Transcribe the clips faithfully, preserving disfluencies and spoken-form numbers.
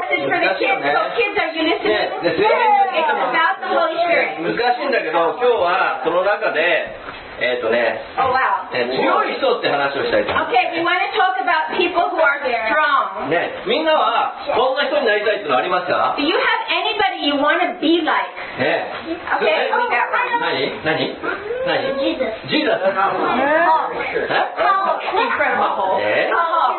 message for the kids. So kids, are you listening? It's about the Holy Spirit. 難しいんだけど、今日はその中で、えっとね、 Oh wow. えー強い人って話をしたいと思います。 Okay, we want to talk about people who are strong. ね、みんなはこんな人になりたいっていうのありますか？ Do you have anybody you want to be like? ね、 Okay, we got one. 何？何？何？ Jesus. ジーザス。 Paul. え？ Paul. Incredible. え？ Paul.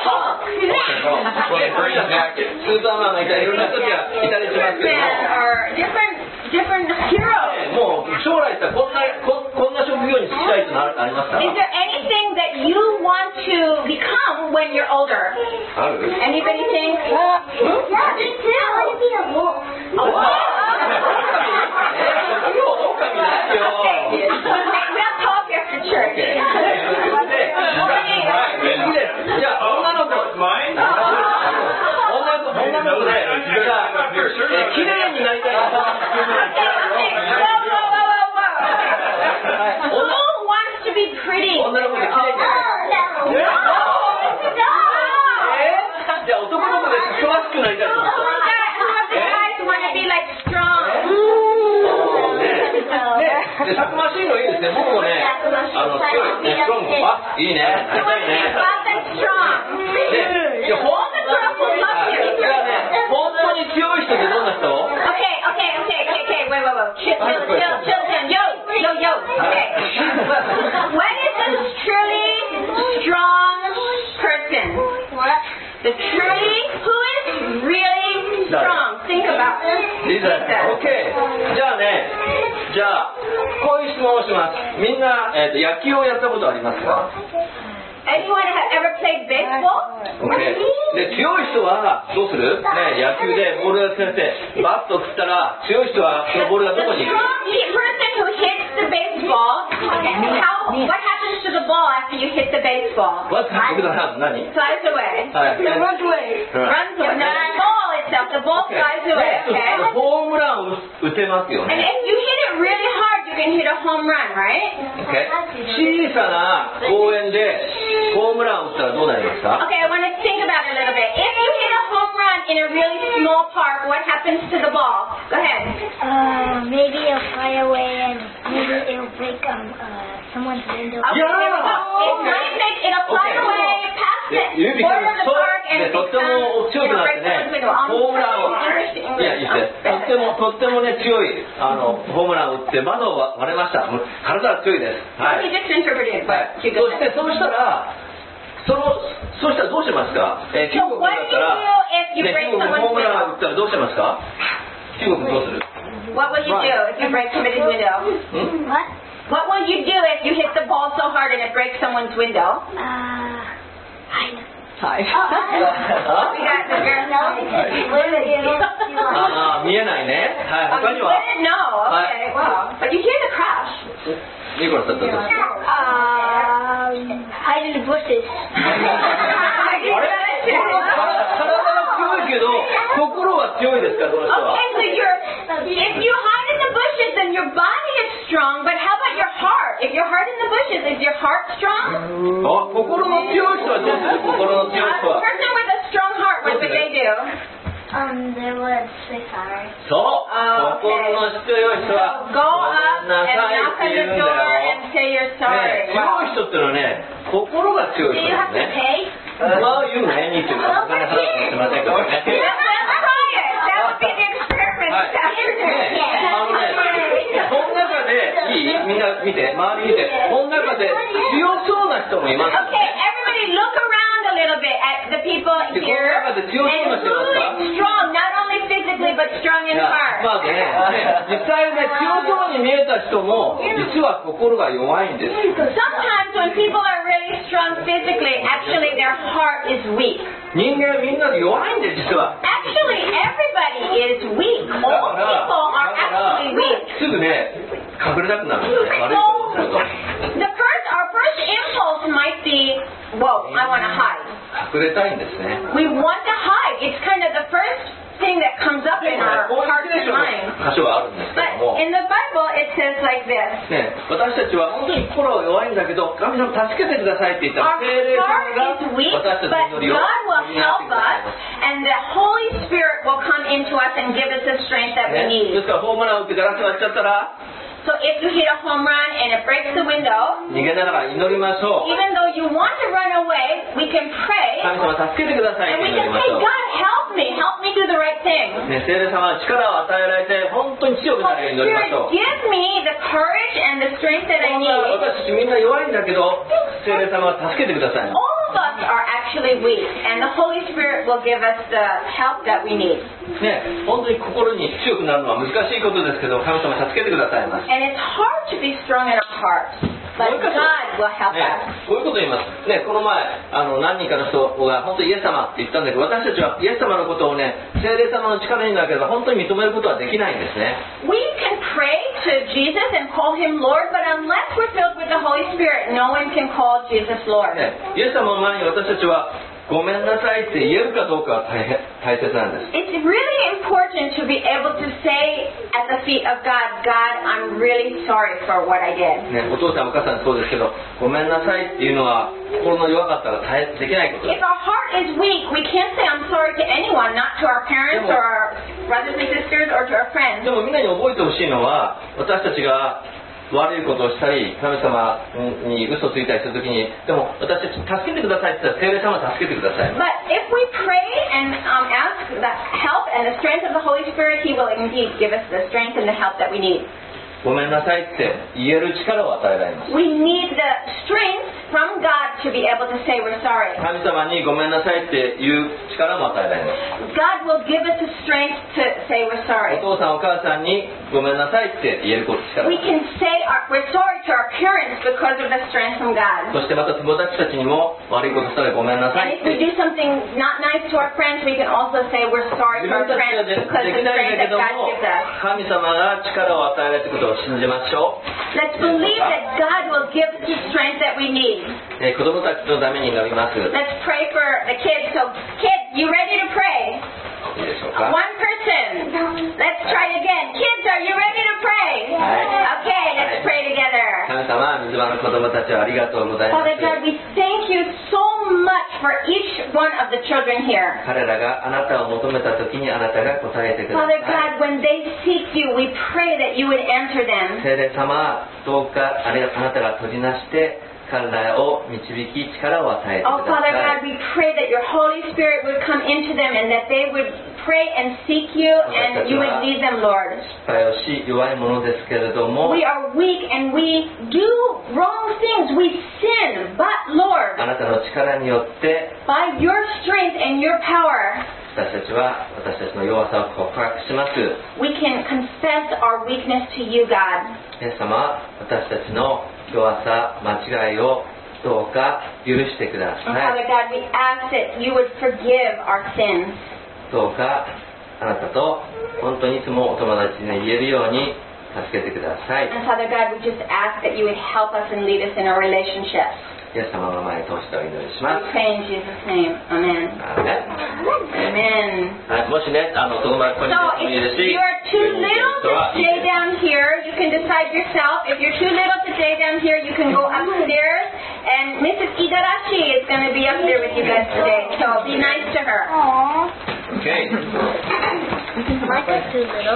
Okay, green jacket. スーパーマンがいたりいろんな人がいたりしますけども。 Or different, different heroes. もう将来さこんなここんな職業に就きたいってのあありますか？ Is there anything that you want to become when you're older? ある？ Anybody think? Yeah, me too. I want to be a wolf. A wolf? 狼ないよ。 Okay, we'll talk after church. じゃあ女の子、女の子、女の子で、じゃあ綺麗になりたい。 Okay, okay. Whoa, whoa, whoa, whoa, whoa. Who wants to be pretty? 女の子で綺麗になりたい。 No, no. じゃあ男の子で詳しくなりたい。 Who of the guys want to be like strong? で、たくましいのいいですね。僕もね、あの強いね、ストロング、あ、いいね、なりたいね。 Fast and strong. ね、いや、ほん All the girls will love you. じゃあね、本当に強い人ってどんな人？ Okay, okay, okay, okay, okay. Wait, wait, wait. Chill, chill, chill, children. Yo, yo, yo. Okay. When is a truly strong person? What? The truly, who is really strong? Think about it. リーザー、オッケー。じゃあね、じゃあこういう質問をします。みんな、えーと、野球をやったことありますか？ Anyone have ever played baseball? オッケー。で、強い人はどうする？ね、野球でボールが先生、バット振ったら強い人はそのボールがどこに行く？ Strong person who hits the baseball. How? What happens to the ball after you hit the baseball? What happens? 何？ Flies away. はい。 It runs away. Runs away. The ball itself. The ball flies away. Okay. ホームランを打てますよ And ね。 if you hit it really hard, you can hit a home run, right? Okay. 小さな公園でホームランを打ったらどうなりますか？ Okay, I want to think about it a little bit. If you hit a home run in a really small park, what happens to the ball? Go ahead. Uh, maybe it'll fly away and maybe it'll break um uh someone's window. Okay, Yeah. there we go. It Okay. might make it'll fly Okay. away past the 指 border が of the そう park で and とっても強くなってね、ホームランを、いや、いいですね、とっても、とってもね、強いあのホームランを打って窓を割れました。もう体は強いです。は He い。 just interpreted, はい but you そ go して、そうしたら、その、そうしたらどうしますか？えー、中 So 国 what だっ do た you ら、 do if you ね、 break 中国 someone's ホームランを window? 打ったらどうしますか？中国どうする？ What will you do if you break somebody's window? ん？ What? What will you do if you hit the ball so hard and it breaks someone's window? Uh, hide. Hi. Oh, We got the girl. no, because you wouldn't be able to see what- ああ、見えないね。はい、 Oh, 他 you には didn't know. Okay, wow. But you hear the crash. ニコラスだったらどうする？ Um, hide in the bushes. あれ？体は強いけど、心は強いですか、この人は。 Okay, so you're, if you hide in the bushes, then your body is strong, but how about your heart? If you're hard in the bushes, is your heart strong? あ、心の強い人はどうする？心の強い A 人は。 person with a strong heart, what would they do? Um, they would say sorry. そう、 あー心の強い人は Go up ごめんな and さい knock って on 言 the うん door だよ。 and say you're ね、 sorry. 強 Wow. い人ってのはね、心が強 Do い you 人 have で to すね。 pay? まあ言うね、にっていうか、お金払ってしませんからね。 Let's try it. That would be the experiment はい。 this afternoon. ね、あのね、この中で、いい？みんな見て、周り見て、この中で強そうな人もいますよ Okay, ね。 everybody look around a little bit at the people で、こ here. の中で強そうな And 人いますか？ who is strong, not only physically but strong in いや heart? まあね、ね、実際ね、強そうに見えた人も、実は心が弱いんです。 Sometimes when people are really strong physically, actually their heart is weak. 人間みんな弱いんです、実は。 Actually, everybody is weak. だ All から people are だから actually weak. すぐね、隠れたくなるんですね、悪いことをすると。 The first, our first impulse might be, whoa, I want to hide. 隠れたいんですね。 We want to hide. It's kind of the first thing that comes up in our こういう hearts 聖 and 書の minds. 箇所があるんですけ But ども、 in the Bible, Bible, it says like this. ね、私たちは本当に心は弱いんだけど、神様助けてくださいって言ったら、 Our 聖霊様 heart が is weak, 私たち but の祈りを God will 補ってくだ help さい us, ます。 and the Holy Spirit will come into us and give us the strength that we ね、 need. ですからホームラン打ってガラス割っちゃったら So if you hit a home run and it breaks the window, 逃げながら祈りましょう。 even though you want to run away, we can pray 神様助けてくださいっ and て we 祈 can りま say, しょう。 God, help me, help me do the right thing. ね、聖霊様は力を与えられて本当に強くなるように Holy 祈りまし Spirit, ょう。 give me the courage and the strength that I need. 私たちみんな弱いんだけど、聖霊様は助けてください。 All of us are actually weak, and the Holy Spirit will give us the help that we need. ね、本当に心に強くなるのは難しいことですけど、神様助けてくださいます。 And it's hard to be strong in our hearts, but God will help ね us.、 こういうことを言います。ね、この前あの何人かの人が本当にイエス様って言ったんだけど、私たちはイエス様のことをね、聖霊様の力になければ本当に認めることはできないんですね。 We can pray to Jesus and call him Lord, but unless we're filled with the Holy Spirit, no one can call Jesus Lord. ね、イエス様の前に私たちはごめんなさいって言えるかどうかは大変大切なんです。 It's really important to be able to say at the feet of God, God, I'm really sorry for what I did. ね、お父さんお母さんそうですけど、ごめんなさいっていうのは心の弱かったら大変できないことで If す。 our heart is weak, we can't say I'm sorry to anyone, not to our parents or our brothers and sisters or to our で friends. もみんなに覚えてほしいのは、私たちが悪いことをしたり神様に嘘ついたりするときに、でも私たち助けてくださいって言ったら聖霊様は助けてください。 But if we pray and um, ask the help and the strength of the Holy Spirit, He will indeed give us the strength and the help that we need. ごめんなさいって言える力を与えられます。 We need the strength from God to be able to say we're sorry. 神様にごめんなさいって言う力も与えられます。 God will give us the strength to say we're お sorry. 父さんお母さんにごめんなさいって言えること力 We can say our, we're sorry to our parents because of the strength from God. そしてまた友達たちにも悪いことしたらごめんなさ And いっ if we て do something not nice to our friends, we can also say we're sorry 自 to our 分たち friends はで because で of き the ないんだ strength け that ど God も gives us. 神様が力を与えられることを信じましょう。 Let's believe that God will give us the strength that we need. えー子供たちのために祈ります。いい Let's pray for the kids. So, kids, you ready to pray? でしょうか。 One person. Let's try again. Kids, are you ready to pray? Aye. Okay, let's pray together. 神様、水場の子供たちをありがとうございま Father す。 God, we thank you so much for each one of the children here. 彼らがあなたを求めた時にあなたが答えてくださ Father い。 God, when they seek you, we pray that you would answer them. 聖霊様、どうかあれあなたが取りなして彼らを導き力を与えてく Oh, だ Father さ God, い。 we pray that your Holy Spirit would come into them and that they would pray and seek you and you would lead them, Lord. 失敗をし弱いものですけれども、 We are weak and we do wrong things. We sin. But, あ Lord, なたの力によって by your strength and your power, 私たちは私たちの弱さを告白します。 we can confess our weakness to you, God. イエス様、私たちの弱さ、間違いをどうか許してくだ And さ Father い。 God, we ask that you would forgive our sins. どうかあなたと本当にいつもお友達に言えるように助けてください。 And Father God, we just ask that you would help us and lead us in our relationships. イエス様の前に通してお祈りし We ます。 pray in Jesus' name. Amen. アーメン Amen. はい、もしね、あのその前ここに So もいいです if し、 you're too little to はい stay down here, you can decide yourself. If you're too little to stay down here, you can go upstairs. And Missus Idarashi is going to be up there with you guys today. So be nice to her. Aww. Okay. Michael's too little.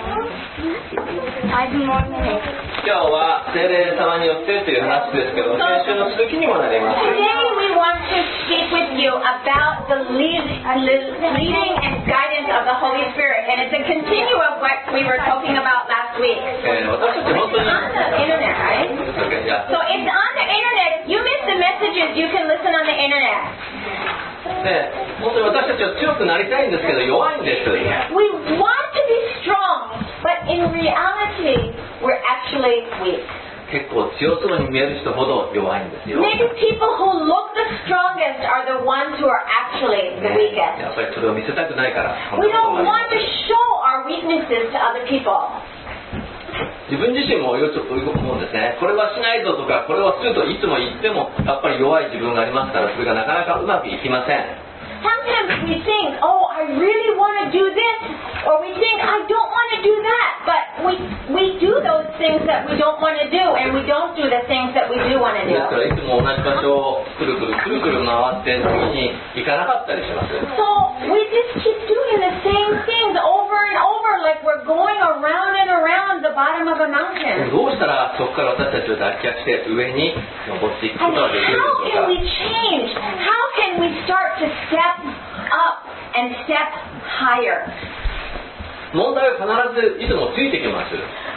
Five more minutes. 今日は聖霊様によってという話ですけど、先週の続きにもなります。 Today we want to speak with you about the lead, leading and guidance of the Holy Spirit. And it's a continue of what we were talking about last week. えー私たち本当 It's に on the internet, right? Okay, yeah. So it's on the internet. If you miss the messages, you can listen on the internet. ね、本当に私たちは強くなりたいんですけど弱いんです。 We want to be strong, but in reality, we're actually weak. 結構強そうに見える人ほど弱いんですよ。 Maybe people who look the strongest are the ones who are actually the ね weakest. やっぱりそれを見せたくないから。 We don't want to show our weaknesses to other people. 自分自身もよく思うんですね。これはしないぞとかこれはするといつも言ってもやっぱり弱い自分がありますからそれがなかなかうまくいきません。 Sometimes we think, oh, I really want to do this, or we think, I don't want to do that. But we we do those things that we don't want to do, and we don't do the things that we do want to で do. すからいつも同じ場所をくるくるくるくる回って次に行かなかったりします。 So we just keep doing the same things over and over, like we're going around and around the bottom of a で mountain. もどうしたらそこから私たちを脱却して上に登っていくこ And とができる how でしょう can か。 we change? How can we start to step up and step higher? 問題は必ずいつもついてきます。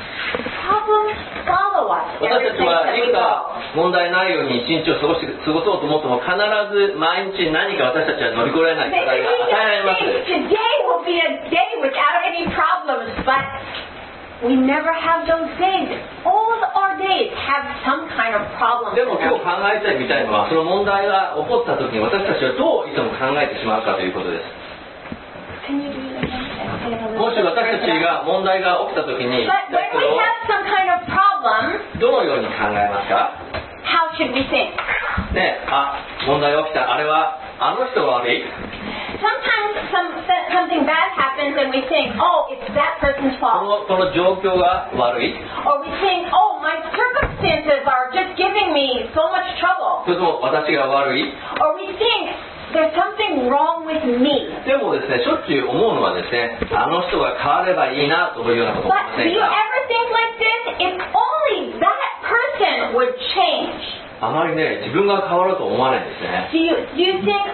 Problems follow us. 私 every たち place は that い we くか go. 問題ないように一日を過ごし過ごそうと思っても必ず毎日何か私たちは乗り越えられない課 Maybe 題が we 与えられます。 just think today will be a day without any problems, but we never have those days. All our days have some kind of problem. でも今日考えたいみたいのはその問題が起こった時に私たちはどういつも考えてしまうかということです。 Can you do that again? もし私たちが問題が起きた時に But when それ we を have some kind of problem, どのように考えますか？ how should we think? ね、あ、問題が起きた。あれはあの人が悪い。 Sometimes some, something bad happens and we think, oh, it's that person's こ fault. のこの状況が悪い。 Or we think, oh, my circumstances are just giving me so much trouble. それとも私が悪い。 Or we think, there's something wrong with me. でもですね、しょっちゅう思うのはですね、あの人が変わればいいなというようなことを思いま But せ do ん you か？ ever think like this? If only that person would change. あまりね、自分が変わろうと思わないんですね。 Do you, do you think,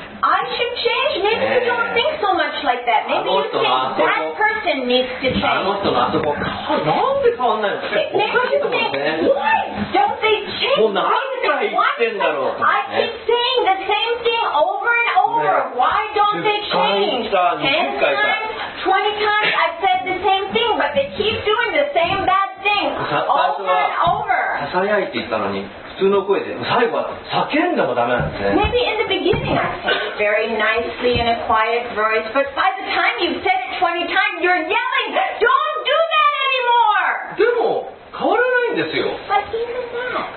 I should change? Maybe you don't think so much like that. Maybe you think that person needs to あの change. 人のあそこ、なんで変わんないの？おかし Maybe い you と思うん think, ですね。 why don't they change? もう何回言ってんだろうと思 I ってね。 keep saying the same thing over and over. Why don't they change? Ten times, twenty times I've said the same thing, but they keep doing the same bad thing over and over. ささやいていったのに普通の声で最後は叫んでもダメなんですね。 Maybe in the beginning I said it very nicely in a quiet voice, but by the time you've said it twenty times, you're yelling, don't do that anymore! でも変わらないんですよ。 But even that,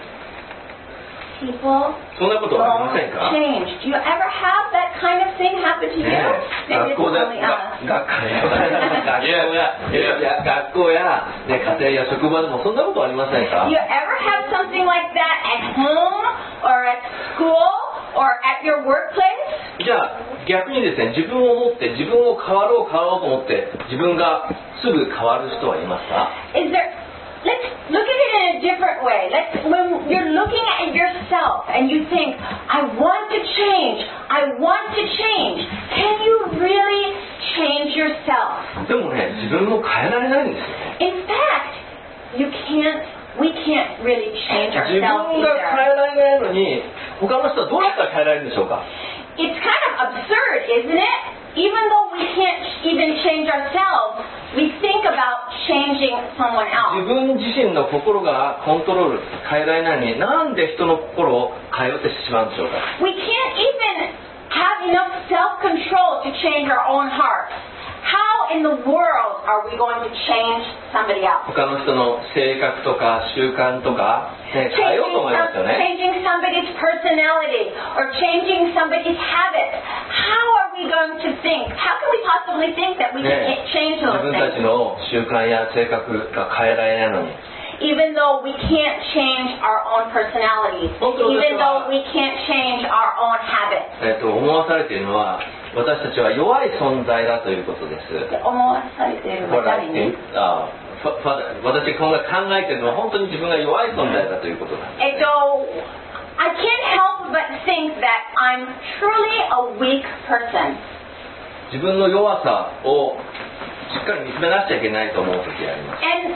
people そんなことはありません don't か？ change. Do you ever have that kind of thing happen to you? ね、 Maybe 学 it's 校で only が us. 学校やいや学校や、ね、家庭や職場でもそんなことありませんか？ Do you ever have something like that at home or at school or at your workplace? じゃあ逆にですね、自分を持って自分を変わろう変わろうと思って自分がすぐ変わる人はいますか？ Is there? Let's look at it in a different way. Let's when you're looking at yourself and you think, I want to change. I want to change. Can you really change yourself? でもね、自分も変えられないんですよね。 In fact, you can't. We can't really change 自分 ourselves が変 either. えられないのに他の人はどうやったら変えられるんでしょうか？ It's kind of absurd, isn't it? Even though we can't even change ourselves, we think about changing someone 自 else. 分自身の心がコントロール変えられないのになんで人の心を変えようとしてしまうんでしょうか？ We can't even have enough self-control to change our own hearts. How in the world are we going to change somebody else? 他の人の性格とか習慣とか、ね、変えようと思いますよ Changing, ね。 changing somebody's personality or changing somebody's habits. How are we going to think? How can we possibly think that we ね can change 自 those 分たち things? の習慣や性格が変えられないのに。 Even though we can't change our own personality. Even though we can't change our own habits. えっと、思わされているのは私たちは弱い存在だということです。 思わされているのは誰に？ あファファ私が考えているのは本当に自分が弱い存在だということなんです。 えっと、I can't help but think that I'm truly a weak person. 自分の弱さをしっかり見つめなくちゃいけないと思う時があります。 And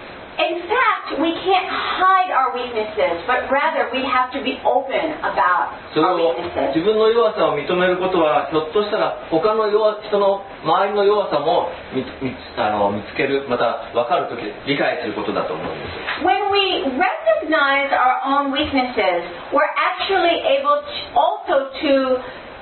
in fact, we can't hide our weaknesses, but rather we have to be open about それ our を weaknesses. 自分の弱さを認めることはひょっとしたら他の弱人の周りの弱さも見見あの見つけるまた分かる時理解することだと思うんです。 When we recognize our own weaknesses, we're actually able to also to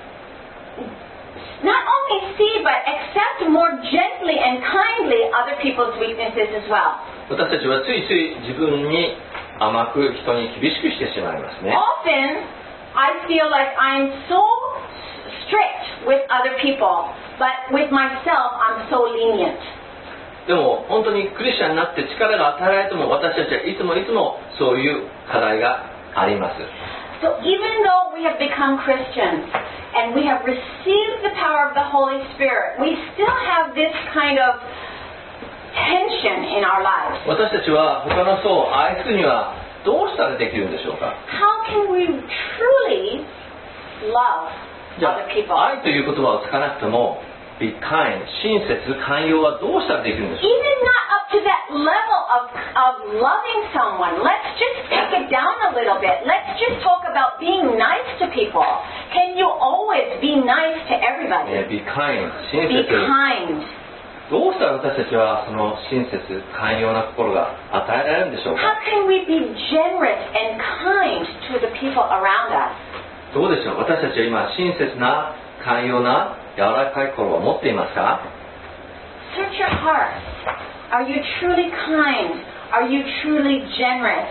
not only see but accept more gently and kindly other people's weaknesses as well. 私たちはついつい自分に甘く人に厳しくしてしまいますね。 Often, I feel like I'm so strict with other people, but with myself, I'm so lenient. でも本当にクリスチャンになって力が与えられても私たちはいつもいつもそういう課題があります。 So even though we have become Christians and we have received the power of the Holy Spirit, we still have this kind of tension in our lives. 私たちは他の人を愛するにはどうしたらできるんでしょうか。 How can we truly love じゃ other people? あ愛という言葉を使わなくても be kind 親切寛容はどうしたらできるんでしょう Even not up to that level of, of loving someone. Let's just take it down a little bit. Let's just talk about being nice to people. Can you always be nice to everybody? か、ね、be kind 親 Be 切 kind. どうしたら私たちはその親切寛容な心が与えられるんでしょうか。 How can we be generous and kind to the people around us? どうでしょう。私たちは今親切な寛容な柔らかい心を持っていますか。 Search your heart. Are you truly kind? Are you truly generous?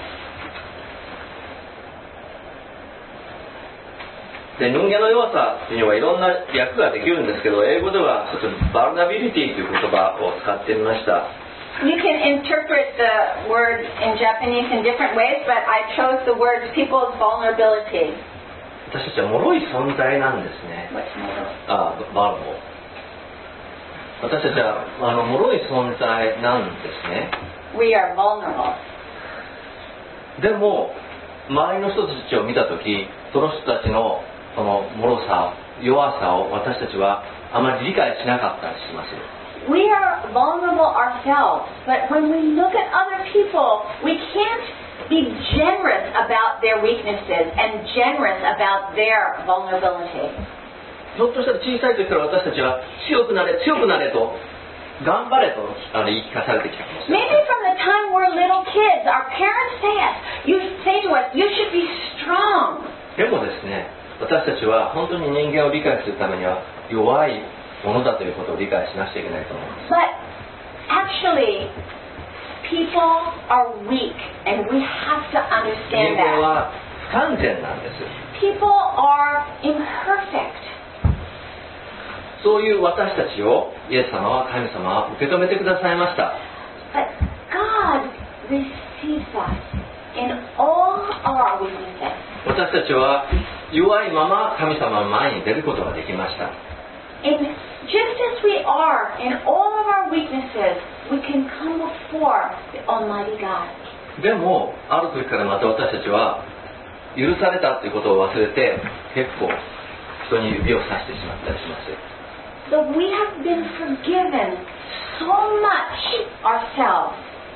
で人間の弱さにはいろんな訳ができるんですけど、英語ではちょっとバルナビリティという言葉を使ってみました。 You can interpret the word in Japanese in different ways, but I chose the words people's vulnerability. 私たちは脆い存在なんですね。 What's more? あ、バルボ。私たちはあの脆い存在なんですね。 We are vulnerable. でも周りの人たちを見たとき、その人たちのその脆さ、弱さを私たちはあまり理解しなかったりします。 We are vulnerable ourselves, but when we look at other people, we can't be generous about their weaknesses and generous about their vulnerability. ひょっとしたら小さい時から私たちは強くなれ強くなれと頑張れとあの言い聞かされてきたかもしれない。 Maybe from the time we're little kids, our parents say us, you say to us, you should be strong. でもですね、私たちは本当に人間を理解するためには弱いものだということを理解しなくちゃいけないと思います。 But actually, people are weak, and we have to 人 understand 間 that. は不完全なんです。 People are imperfect. そういう私たちをイエス様は神様は受け止めてくださいました。 But God receives us in all our weaknesses. 私たちは弱いまま神様の前に出ることができました。 And just as we are in all of our weaknesses, we can come before the Almighty God. でもある時からまた私たちは許されたということを忘れて結構人に指をさしてしまったりします。 So we have been forgiven so much ourselves.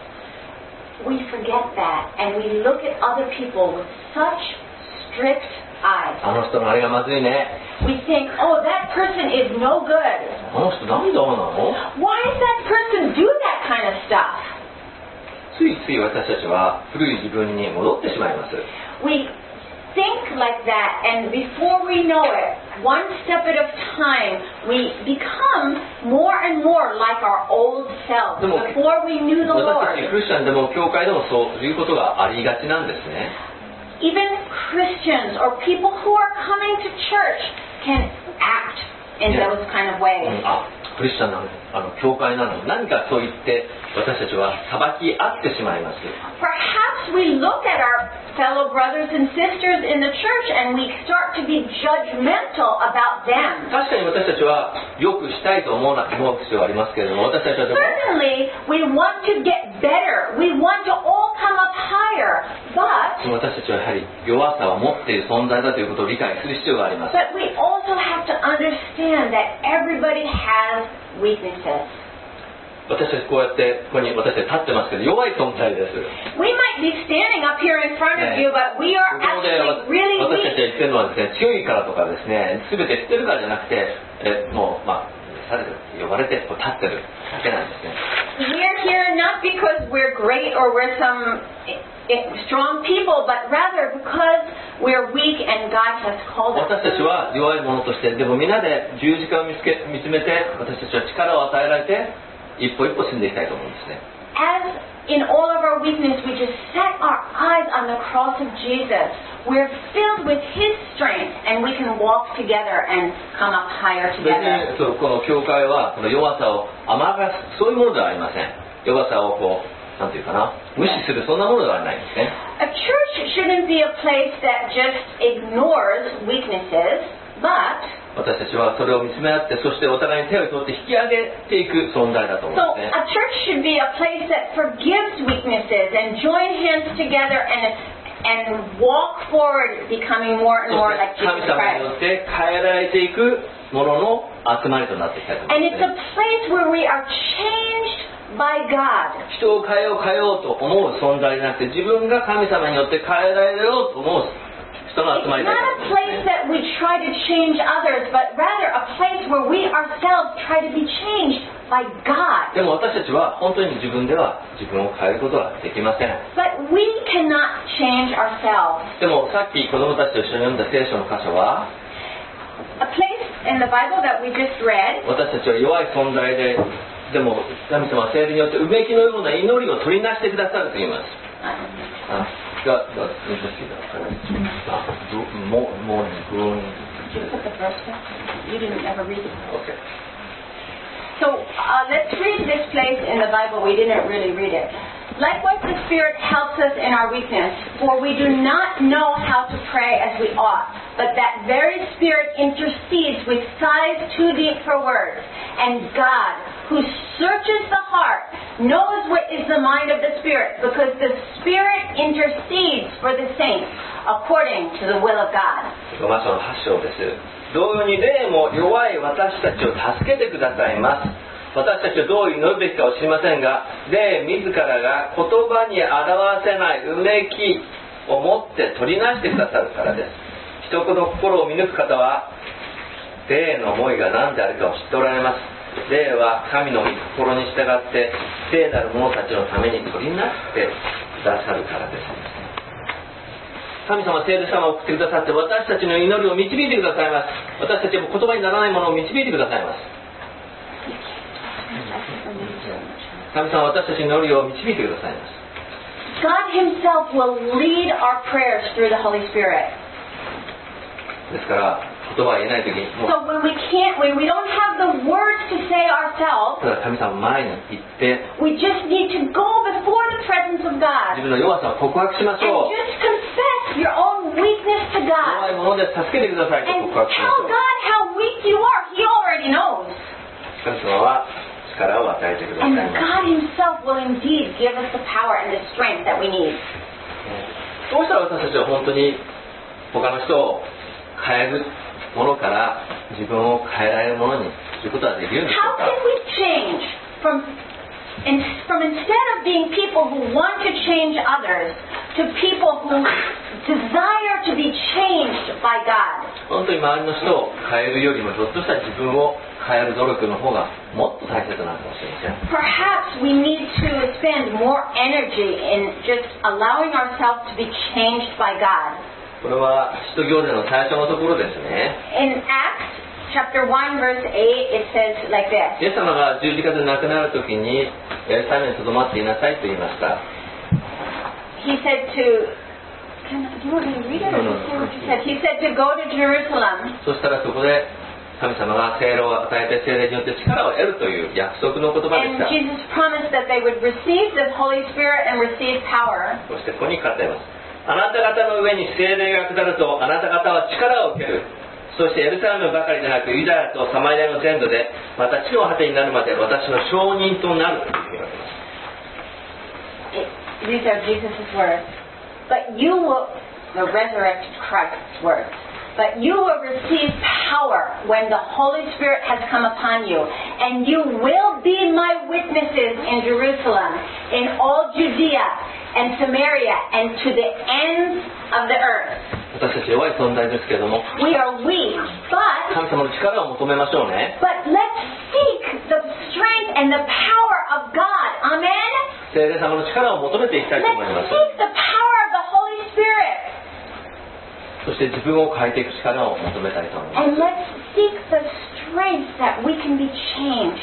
We forget that and we look at other people with such strict eyes. あの人のあれがまずいね。 We think, oh, that person is no good. あの人なんでああなの？ Why does that person do that kind of stuff? ついつい私たちは古い自分に戻ってしまいます。 We think like that, and before we know it, one step at a time, we become more and more like our old selves before we knew the 私たち Lord. クリスチャンでも教会でもそういうことがありがちなんですね。 Even Christians or people who are coming to church can act in Yeah. those kind of ways. あ、クリスチャンなの、あの教会なの、何かそう言って私たちは裁き合ってしまいます。 Perhaps we look at our fellow brothers and sisters in the church and we start to be judgmental about them. 確かに私たちはよくしたいと思うな思う必要はありますけれども、私たちはでも Certainly, we want to get better. We want to all come up higher. But 私たちはやはり弱さを持っている存在だということを理解する必要があります。 But we also have to understand that everybody has weaknesses. 私たちこうやってここに私たち立ってますけど弱い存在です。 We might be standing up here in front of you, but we are ここで actually really 私たち weak. が言ってるのはですね、強いからとかですね、全て知ってるからじゃなくて、えもうまあされる呼ばれてこう立ってるだけなんですね。 We're here not because we're great or we're some strong people, but rather because we're weak and God has called us. 私たちは弱いものとして、でも皆で十字架を見つけ見つめて、私たちは力を与えられて一歩一歩進んでいきたいと思うんですね。 as in all of our weakness, we just set our eyes on the cross of Jesus. We're filled with His strength, and we can walk together and come up higher 別 together. にそうこの教会はこの弱さを甘がすそういうものではありません。弱さをこうなんていうかな無視するそんなものではないんですね。 A church shouldn't be a place that just ignores weaknesses, but 私たちはそれを見つめ合ってそしてお互いに手を取って引き上げていく存在だと思うん so ですね。 a church should be a place that forgives weaknesses and join hands together and and walk forward, becoming more そ and more し like て神 Jesus 様によ Christ. って変えられていくものの集まりとなっていきたいと思 And い it's ま a す、 place where we are changed by God. 人を変えよう変えようと思う存在じゃなくて自分が神様によって変えられようと思う人の It's 集まり not だと a 思うんです place ね。 that we try to change others, but rather a place where we ourselves try to be changed by God. でも私たちは本当に自分では自分を変えることはできません。 But we cannot change ourselves. でもさっき子供たちと一緒に読んだ聖書の箇所は A place in the Bible that we just read, 私たちは弱い存在ででも神様は聖霊によってうめきのような祈りを取りなしてくださると言います。 uh, あがが難しいだあももうグーン did you put the verse back? You didn't ever read it. OK So uh, let's read this place in the Bible. We didn't really read it. Likewise, the Spirit helps us in our weakness, for we do not know how to pray as we ought. But that very Spirit intercedes with sighs too deep for words. And God, who searches the heart, knows what is the mind of the Spirit, because the Spirit intercedes for the saints according to the will of God. ローマ書のはち章です。同様に霊も弱い私たちを助けてくださいます。私たちはどう祈るべきかを知りませんが、霊自らが言葉に表せないうめきを持って取りなしてくださるからです。人の心を見抜く方は霊の思いが何であるかを知っておられます。霊は神の御心に従って聖なる者たちのために取りなしてくださるからです。神様、聖霊様を送ってくださって私たちの祈りを導いてくださいます。私たちは言葉にならないものを導いてくださいます。神様、私たちの祈りを導いてくださいます。 God Himself will lead our prayers through the Holy Spirit. ですから言葉は言えないときにもう So when we can't, when we don't have the words to say ourselves, ただ神様前に行って we just need to go before the presence of 自 God 分の弱さを告白しまし and ょう。 just confess your own weakness to 弱い God もので助けてくださいと and 告白し tell ましょう。 God how weak you are. He already knows. 神様は力を与えてください And ます。 God Himself will indeed give us the power and the strength that we need. どうしたら私たちは本当に他の人を変えるものから自分を変えられるものにすることができるんでしょ How うか。 can we change from, in, from instead of being people who want to change others to people who desire to be changed by God? 本当に周りの人を変えるよりもひょっとしたら自分を変える努力の方がもっと大切なのかもしれません。 Perhaps we need to spend more energy in just allowing ourselves to be changed by God. これは使徒行伝の最初のところですね。 In Acts chapter one verse eight it says like this. イエス様が十字架で亡くなるときにエルサレムにとどまっていなさいと言いました。 He said to can, do you want me to read it or No, no, just say no. what he said? He said to go to Jerusalem. そしたらそこで神様が聖霊を与えて聖霊によって力を得るという約束の言葉でし And た。 Jesus promised that they would receive the Holy Spirit and receive power. そしてここに書かれています。あなた方の上に聖霊が下るとあなた方は力を受ける。そしてエルサレムばかりでなくユダヤとサマリアの全土でまた地の果てになるまで私の証人となるというわけです。 It, these are Jesus' words. But you will, the resurrected Christ's words. But you will receive power when the Holy Spirit has come upon you. And you will be my witnesses in Jerusalem, in all Judea and Samaria, and to the ends of the earth. 私たち弱い存在ですけれども We are weak, but, 神様の力を求めましょうね。 but let's seek the strength and the power of God. Amen? 聖霊様の力を求めていきたいと Let's 思います。 seek the power of the Holy Spirit. そして自分を変えていく力を求めたいと思います。 And let's seek the strength that we can be changed.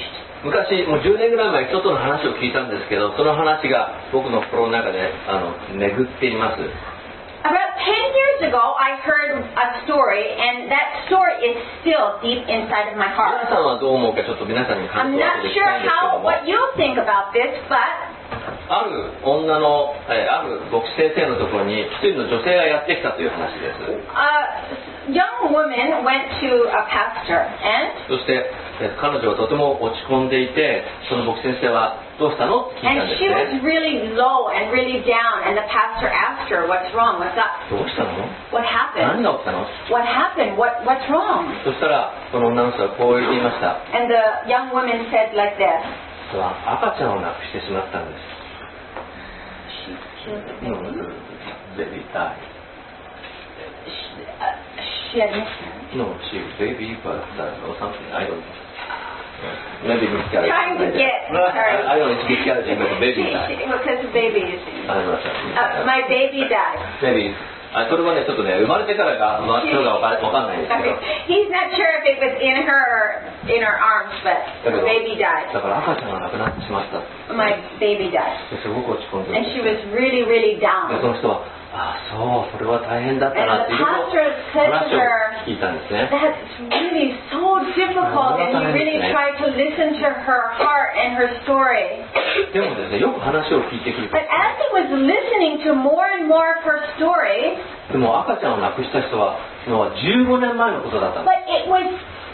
昔もうじゅうねんぐらい前人との話を聞いたんですけど、その話が僕の心の中であの巡っています。 About ten years ago, I heard a story, and that story is still deep inside of my 皆 heart. さんはどう思うかちょっと皆さんに感 I'm 想を not 当てていき sure たいんですけど how も、 what you think about this, but ある女の、えーある牧師先生のところに一人の女性がやってきたという話です。 a young woman went to a pastor, and そして、えー彼女はとても落ち込んでいて、その牧師先生はどうしたのって聞いたん and です she was ね。 really low and really down, and the pastor asked her, "What's wrong? What's up? どうしたの？ What 何 happened? が起きたの？ What happened? What what's wrong?" そしたらその女の人はこう言いました。 And the young woman said like this. 実は赤ちゃんを亡くしてしまったんです。 She, she was a うん baby. ベビータイ She, uh, she had miscarriage. No, she baby but uh, or something. I don't maybe miscarriage. Trying to get- sorry. I, I don't know it's miscarriage but the baby She, died. she, because the baby is. ありました。 Uh, my baby died. Baby あそれはねちょっとね生まれてからが生まれてからがわかわかんないんですけ Okay. ど。 He's not sure if it was in her or in her arms, but だけ the ど baby died. だから赤ちゃんが亡くなってしまった。 My baby died. ですごく落ち込んでる And she was really, really で down. その人はああそうそれは大変だった And なって the いう pastor said 話 to を her, 聞いたんですね。 "That's really so difficult," and he really tried to listen to her heart and her story. でもですねよく話を聞いてくると But as he was listening to more and more of her story, でも赤ちゃんを亡くした人はのはじゅうごねんまえのことだったんで but it was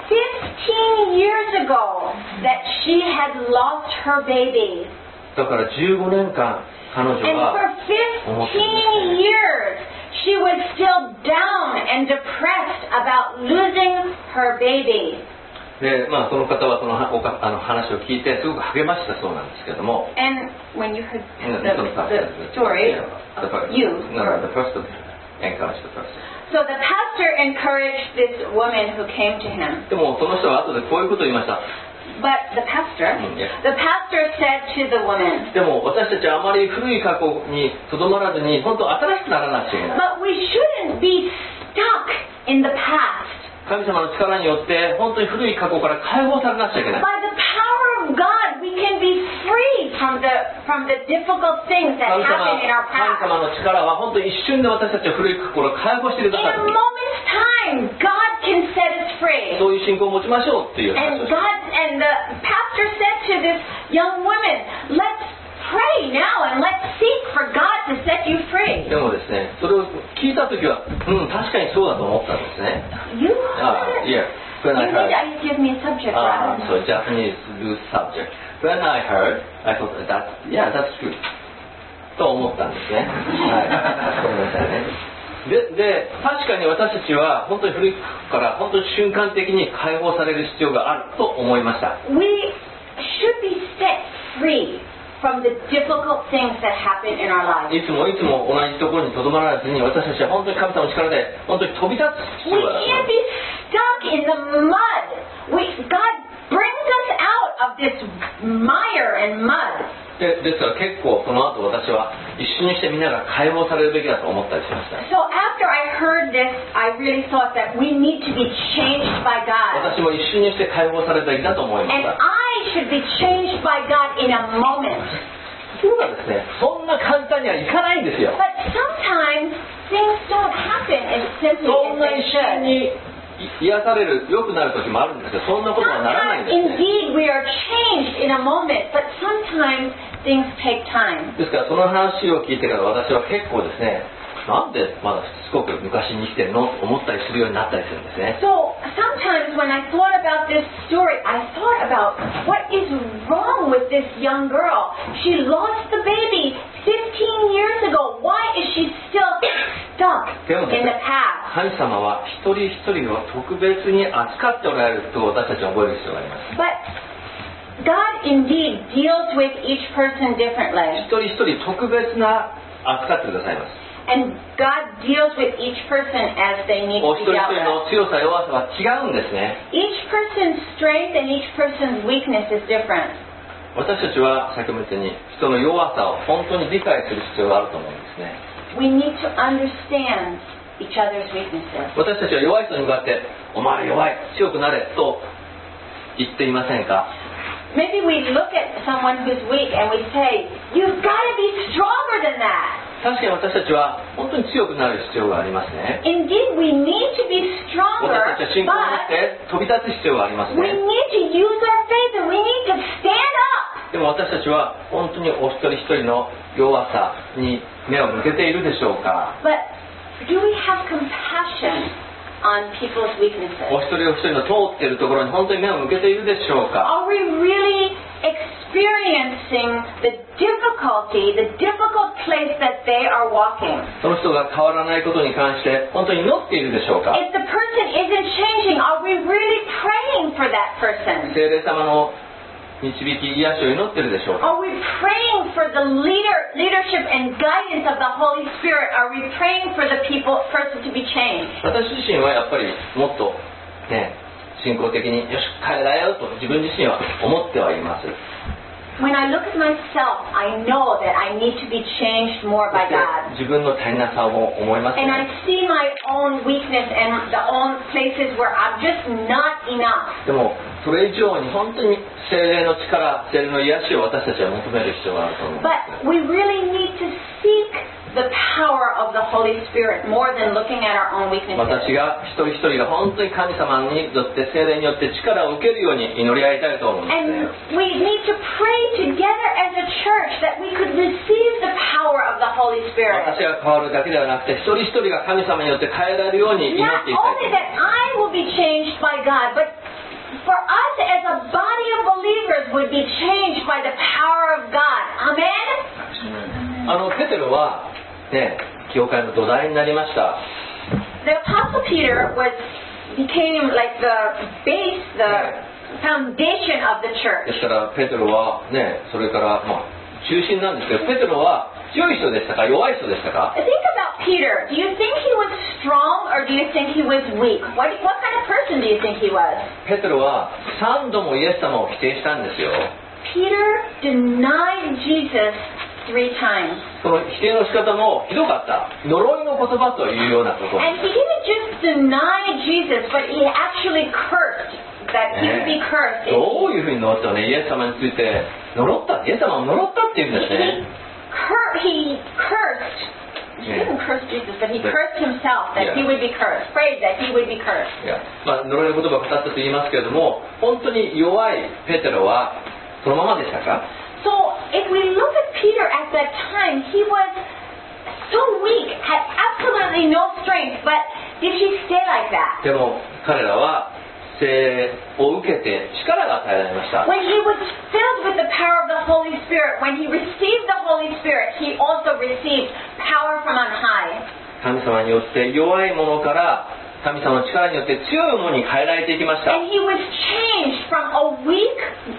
fifteen years ago that she had lost her baby. す。だからじゅうごねんかん彼女 And は for fifteen years, she was still down and depressed about losing her baby. で、まあ、その方はそのはおかあの話を聞いてすごく励ましたそうなんですけども、 And when you heard うん the, その the story Yeah, the of first- you, No, no, the first encouraged the person. so the pastor encouraged this woman who came to him. でもその人は後でこういうことを言いました。 But the pastor, Mm, yeah. the pastor said to the woman, でも私たちはあまり古い過去にとどまらずに本当新しくならなくちゃいけない。 "But we shouldn't be stuck in the past. 神様の力によって本当に古い過去から解放されなくちゃいけない。 By the power of God, we can be free from the from the difficult things that 神様 happen in our 神 past. 様の力は本当に一瞬で私たちを古い過去から解放してく In ださ a る。 moment's time, God can set us free." そういう信仰を持ちましょうっていう話 And をし God た。 and the pastor said to this young woman, "Let's pray now and let's seek for God to set you free." でもですね、それを聞いたときは、うん、確かにそうだと思ったんですね。 You あ heard あ、 it? いや、when I You heard, need to give me a subject, あ right? あ、そう、Japanese loose subject. When I heard, I thought that, yeah, that's true. と思ったんですね。はい。ごめんなさいね。で、で、確かに私たちは本当に古いから本当に瞬間的に解放される必要があると思いました。 We should be set free from the difficult things that happen in our lives. いつもいつも同じところにとどまらずに私たちは本当に神様の力で本当に飛び立つ必 We 要がある。 can't be stuck in the mud. We, God brings us out of this mire and mud. でですから結構その後私は一緒にしてみんなが解放されるべきだと思ったりしました。 So after I heard this, I really thought that we need to be changed by God. 私も一緒にして解放されるべきだと思いまし And た。 I should be changed by God in a moment. ところがですね、そんな簡単にはいかないんですよ。 But sometimes things don't happen as simply そん as な they 一瞬 should. に癒される良くなる時もあるんですけど、そんなことはならないん Sometimes ですね。 indeed we are changed in a moment, but sometimes things take time. ですからその話を聞いてから私は結構ですね、なんでまだしつこく昔に生きてるのと思ったりするようになったりするんですね。 So sometimes when I thought about this story, I thought about what is wrong with this young girl. She lost the baby fifteen years ago. Why is she still stuck でもです in the ね、 past? 神様は一人一人を特別に扱っておられると私たちは覚える必要があります。 But God indeed deals with each person differently. 一人一人特別な扱ってくださいます。 And God deals with each person as they need お to 一 be 人 dealt 一人 with. の強さ弱さは違うんですね。 Each person's strength and each person's weakness is different. 私たちは先ほど言ったように人の弱さを本当に理解する必要があると思うんですね。 We need to understand each other's weaknesses. 私たちは弱い人に向かってお前弱い強くなれと言っていませんか？ maybe we look at someone who's weak and we say, you've got to be stronger than that. 確かに私たちは本当に強くなる必要がありますね。 Indeed, we need to be 私 stronger, たちは信仰を持っ but て飛び立つ必要があります we ね。 need to use our faith and we need to stand up. でも私たちは本当にお一人一人の弱さに目を向けているでしょうか。 But do we have compassion on people's weaknesses? お一人お一人の通っているところに本当に目を向けているでしょうか。 Are we really experiencing the difficulty, the difficult place that they are walking? その人が変わらないことに関して本当に祈っているでしょうか。 If the person isn't changing, are we really praying for that person? 聖霊様の導き癒しを祈ってるでしょうか。 Are we praying for the leader, leadership and guidance of the Holy Spirit? Are we praying for the people, person to be changed? 私自身はやっぱりもっとね、信仰的によし変えられようと自分自身は思ってはいます。 When I look at myself, I know that I need to be changed more そ by して God. 自分の足りなさを思います And I ね。 see my own weakness and the own places where I'm just not enough. でもそれ以上に本当に聖霊の力、聖霊の癒しを私たちは求める必要があると思います。 But we really need to seek the power of the Holy Spirit more than looking at our own weaknesses. 私が一人一人が本当に神様によって聖霊によって力を受けるように祈り合いたいと思うんですね。 And we need to pray together as a church that we could receive the power of the Holy Spirit. 私が変わるだけではなくて一人一人が神様によって変えられるように祈 Not っていきたいと only 思います that I will be changed by God, but for us as a body of believers would be changed by the power of God. Amen? あのペテロはね、教会の土台になりました。 The Apostle Peter was became like the base, the foundation of the で church. すからペテロはね、それからまあ中心なんですけど、ペテロは強い人でしたか弱い人でしたか？ Think about Peter. Do you think he was strong or do you think he was weak? What, what kind of person do you think he was? ペテロはさんどもイエス様を否定したんですよ。 Peter denied Jesus three times. その否定の仕方もひどかった。呪いの言葉というようなこと。 And he didn't just deny Jesus, but he actually cursed. That he would be cursed. どういうふうに呪ったのね、イエス様について呪った、イエス様を呪ったっていうんですね。 Cur- he cursed. He didn't curse Jesus, but he cursed himself that he would be cursed. Prayed that he would be cursed. いや、まあ呪いの言葉を語ったと言いますけれども、本当に弱いペテロはそのままでしたか？ So if we look at Peter at that time, he was so weak, had absolutely no strength, but did he stay like that? でも彼らは聖霊を受けて力が与えられました。 When he was filled with the power of the Holy Spirit, when he received the Holy Spirit, he also received power from on high. 神様によって弱いものから神様の力によって強いものに変えられていきました。 And he was changed from a weak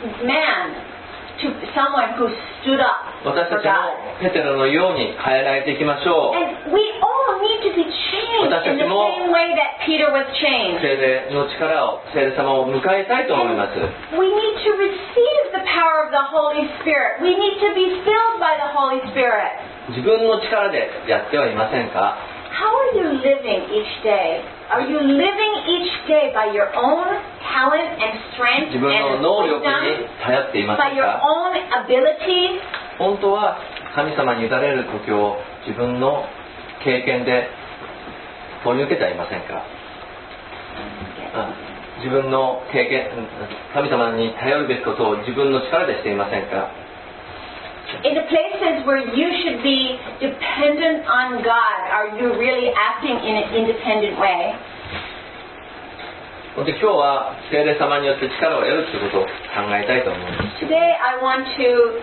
man to someone who stood up 私 for たちも God. ペテロのように変えられていきましょう。 And we all need to be changed in the same way that Peter was changed. 聖霊の力を、聖霊様を迎えたいと思います。 We need to receive the power of the Holy Spirit. We need to be filled by the Holy Spirit. 自分の力でやってはいませんか？ How are you living each day? Are you living each day by your own talent and strength 自分の and 能力に wisdom? 頼っていませ By ん your か？ own abilities? 本当は神様に委ねる時を自分の経験で通り抜けてはいませんか？あ、自分の経験、神様に頼るべきことを自分の力でしていませんか？ In the places where you should be dependent on God, are you really acting in an independent way? 本当に今日は聖霊様によって力を得るということを考えたいと思います。 Today I want to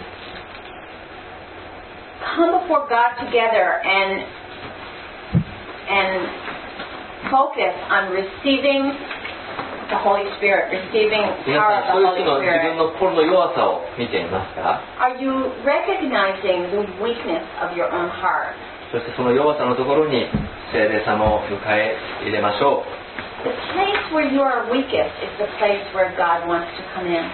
come before God together and and focus on receiving the Holy Spirit, receiving the 皆 power さん、 of そうい the う人 Holy の自分 Spirit. の心の弱さを見ていますか？ Are you recognizing the weakness of your own heart? そしてその弱さのところに聖霊様を迎え入れましょう。 The place where you are weakest is the place where God wants to come in.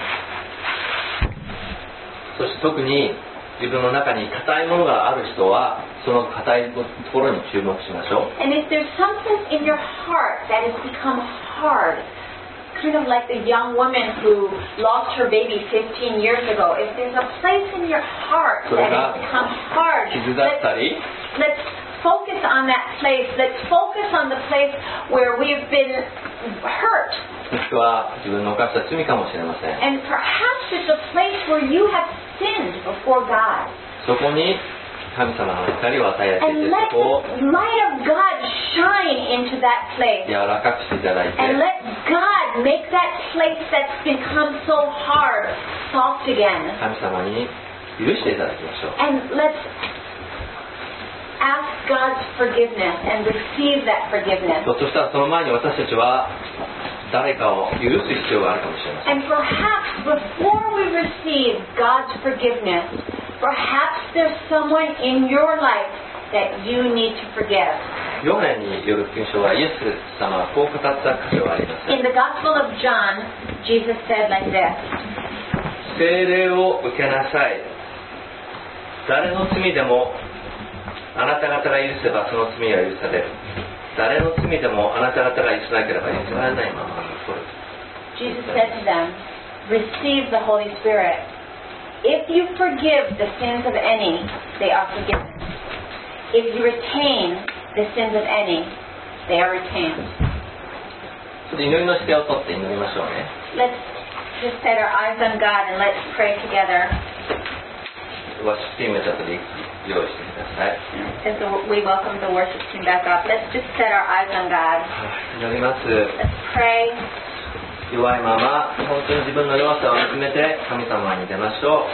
そして特に自分の中に硬いものがある人はその硬いところに注目しましょう。 And if there's something in your heart that has become hard, kind of like the young woman who lost her baby fifteen years ago. If there's a place in your heart that has become hard, 傷だったり let's, let's focus on that place. Let's focus on the place where we have been hurt. もしくは自分の犯した罪かもしれません。 And perhaps it's a place where you have sinned before God. そこに神様の光を与えてい And て、 let そこを the light of God shine into that place. 柔らかくしていただいて、 And let God make that place that's become so hard soft again. 神様に許していただきましょう。 And let's ask God's forgiveness and receive that forgiveness. ひょっとしたらその前に私たちは誰かを許す必要があるかもしれません。 And perhaps before we receive God's forgiveness, perhaps there's someone in your life that you need to forgive. ヨハネによる福音書はイエス様はこう語った箇所があります。 In the Gospel of John, Jesus said like this. 聖霊を受けなさい。誰の罪でもあなた方が許せばその罪は許される。誰の罪でもあなた方が許さなければ許されないまま残る。 Jesus said to them, receive the Holy Spirit. If you forgive the sins of any, they are forgiven. If you retain the sins of any, they are retained. ちょっと祈りの姿勢をとって祈りましょうね。 Let's just set our eyes on God and let's pray together. ワーシップチームちょっと用意してください。 As the, we welcome the worship team back up, let's just set our eyes on God. 祈ります。 Let's pray. 弱いまま本当に自分の弱さを見つめて神様に出ましょう。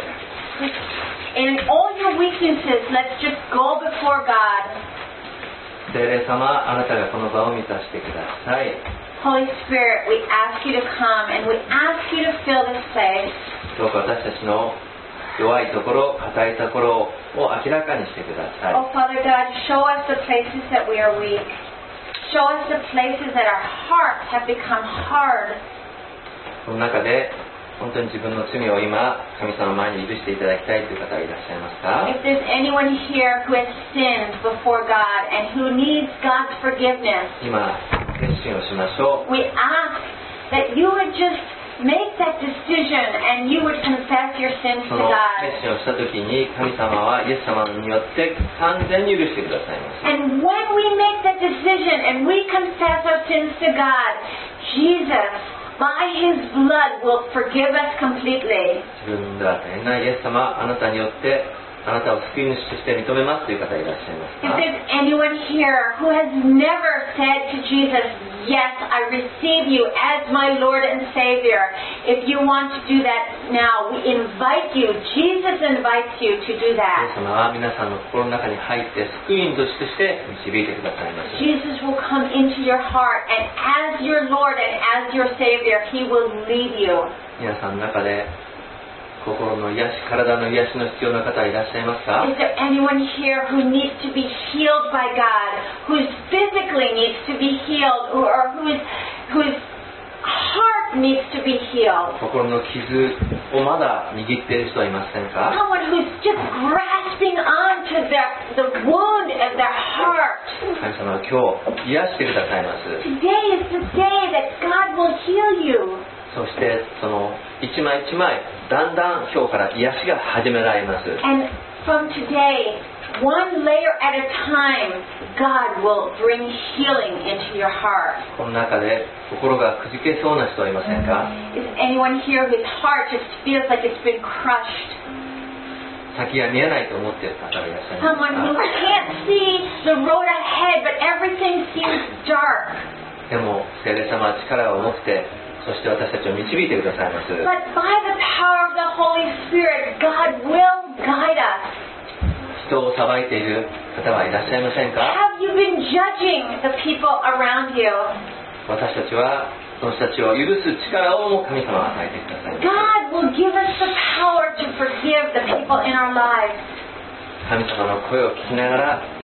In all your weaknesses, let's just go before God. 聖霊様、あなたがこの場を満たしてください。 Holy Spirit, we ask you to come and we ask you to fill this place. どうか私たちの弱いところ、硬いところを明らかにしてください。 Oh, Father God, show us the places that we are weak. Show us the places that our hearts have become hard. その中で本当に自分の罪を今神様の前に許していただきたいという方はいらっしゃいますか？ If there's anyone here who has sinned before God and who needs God's forgiveness, 今決心をしましょう。 we ask that you would just make that decision and you would confess your sins そ to の God. 決心をした時に神様はイエス様によって完全に許してくださいます。 And when we make that decision and we confess our sins to God, Jesus, by His blood, will forgive us completely. 自分では大変なイエス様、あなたによってあなたを救い主として認めますという方いらっしゃいます If か？ there's anyone here who has never said to Jesus, yes, I receive you as my Lord and Savior, if you want to do that now, we invite you, Jesus invites you to do イエ that. ス様は皆さんの心の中に入って救い主として導いてくださいます。 Jesus will come into your heart, and as your Lord and as your Savior, He will lead you. 皆さんの中で心の癒し、体の癒しの必要な方いらっしゃいますか？ Is there anyone here who needs to be healed by God, who physically needs to be healed, or whose whose heart needs to be healed? 心の傷をまだ握っている人はいませんか？ Someone who's just grasping onto their, the wound of their heart. 神様は今日癒してくださいます。 Today is the day that God will heal you. そしてその一枚一枚だんだん今日から癒しが始められます。 And from today, one layer at a time, God will bring healing into your heart. この中で心がくじけそうな人はいませんか？ Is anyone here whose heart just feels like it's been crushed? 先が見えないと思っている方がいらっしゃいます Someone who か？ can't see the road ahead, but everything seems dark. でも聖霊様は力を持ってそして私たちを導いてくださいます。 But by the power of the Holy Spirit, God will guide us. 人を裁いている方はいらっしゃいませんか？ Have you been judging the people around you? 私たちはその人たちを許す力をも神様が与えてくださいます。 God will give us the power to forgive the people in our lives. 神様の声を聞きながら